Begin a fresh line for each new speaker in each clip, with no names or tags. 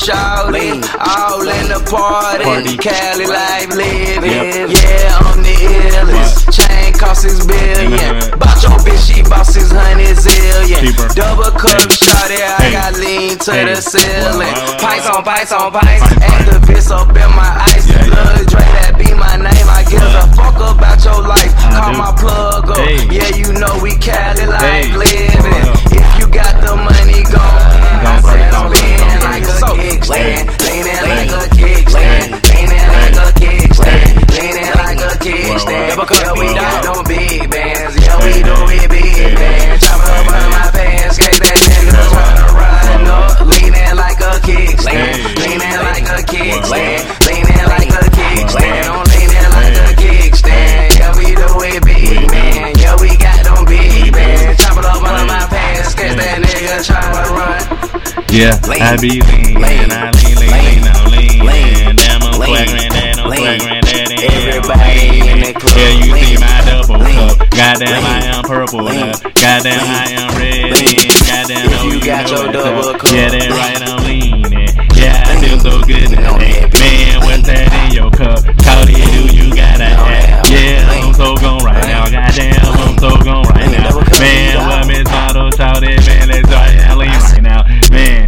shawty, all in the party. Cali life living, yeah, I'm the illest. Chain cost $6 billion. Bought your bitch, she bought 600 zillion. Double cup shawty, I got lean to the ceiling. Pints on pints on pints, activists up in my ice. Lil Dre, that be my name. I give a fuck about your life. Call my plug up, yeah, you know we Cali life living. If you got the money, go. I said I'm leaning like a kickstand, leaning like a kickstand, leaning like a kickstand, leaning like a kickstand. Because we die on big bands, yeah, we do it big bands. Chopping up under my pants, case that nigga tryna run up. Leaning like a kickstand, leaning like a kickstand, leaning like a kickstand. I'm leaning like a kickstand, yeah, we do it big man. Yeah, we got them big bands. Chopping up under my pants, case that nigga tryna run.
Yeah, I be lean, I lean, damn, I'm flagrant,
everybody in the club.
Yeah, you see my double cup, goddamn I am purple, goddamn I am red, goddamn
if you got your double cup.
Yeah, that right, I'm leaning, yeah, I feel so good in that. Man, what's that in your cup? Call it, do you gotta have? Yeah, I'm so gone right now, goddamn, I'm so gone right now. Man, what Miss Model shout it, man, let's try to lean right now, man.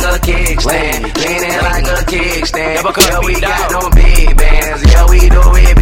Leaning like a kickstand, because we got them big bands, yeah, we do it